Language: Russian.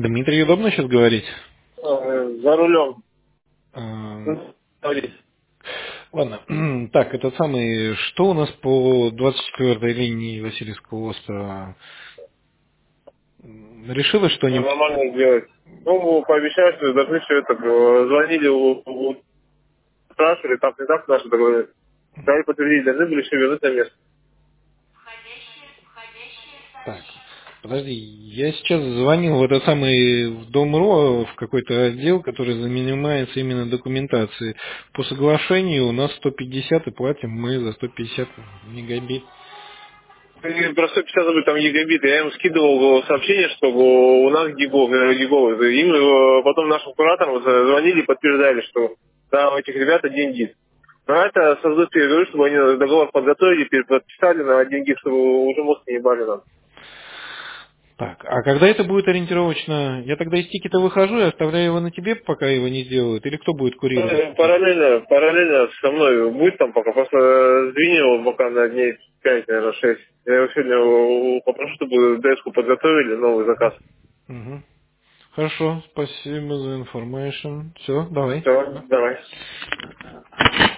Дмитрий, удобно сейчас говорить? За рулем. А, Говорить. Ладно. Так, этот самый, что у нас по 24-й линии Васильевского острова? Решила что-нибудь? Нормально сделать. Ну, пообещали, что должны все это. Звонили, спрашивали, так не так наши договорились. Сказали, подтвердить, должны были все вернуть на место. Так, подожди, я сейчас звонил в этот самый в Дом.ру, в какой-то отдел, который занимается именно документацией. По соглашению у нас 150 и платим мы за 150 мегабит. И про 150 забыть, там гигабиты. Я им скидывал сообщение, что у нас гиговый. Им потом нашим кураторам звонили и подтверждали, что да, у этих ребят 1 гиг. Но это создать, я говорю, чтобы они договор подготовили, подписали на 1 гиг, чтобы уже мозг не ебали нам. Так, а когда это будет ориентировочно? Я тогда из тикета выхожу и оставляю его на тебе, пока его не сделают? Или кто будет курировать? Параллельно со мной будет там пока, просто сдвинь его пока на дней 5, наверное, 6. Я его сегодня попрошу, чтобы деску подготовили, новый заказ. Мгм. Хорошо, спасибо за информацию. Все, давай. Все, давай.